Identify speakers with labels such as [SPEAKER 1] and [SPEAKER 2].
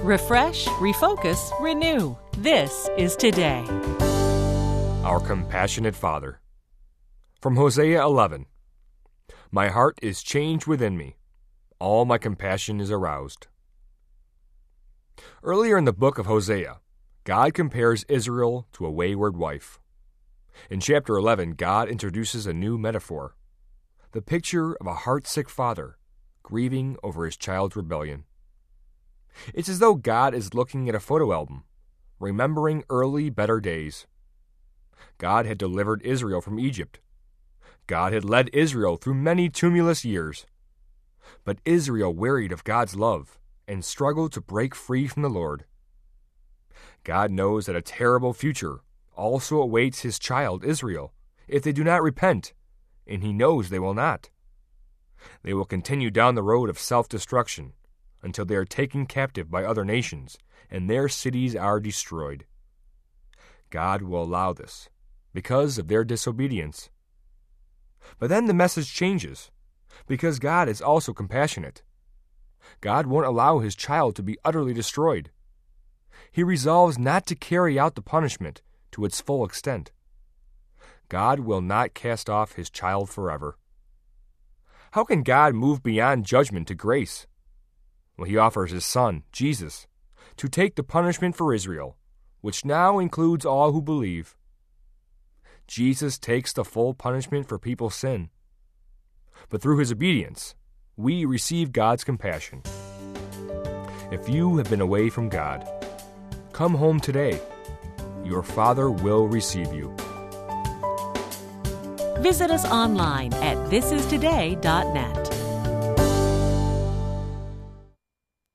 [SPEAKER 1] Refresh, refocus, renew. This is Today.
[SPEAKER 2] Our Compassionate Father. From Hosea 11. My heart is changed within me. All my compassion is aroused. Earlier in the book of Hosea, God compares Israel to a wayward wife. In chapter 11, God introduces a new metaphor, the picture of a heartsick father grieving over his child's rebellion. It's as though God is looking at a photo album, remembering early, better days. God had delivered Israel from Egypt. God had led Israel through many tumultuous years. But Israel wearied of God's love and struggled to break free from the Lord. God knows that a terrible future also awaits his child Israel if they do not repent, and he knows they will not. They will continue down the road of self-destruction until they are taken captive by other nations and their cities are destroyed. God will allow this because of their disobedience. But then the message changes, because God is also compassionate. God won't allow his child to be utterly destroyed. He resolves not to carry out the punishment to its full extent. God will not cast off his child forever. How can God move beyond judgment to grace? Well, he offers his Son, Jesus, to take the punishment for Israel, which now includes all who believe. Jesus takes the full punishment for people's sin. But through his obedience, we receive God's compassion. If you have been away from God, come home today. Your Father will receive you.
[SPEAKER 1] Visit us online at thisistoday.net.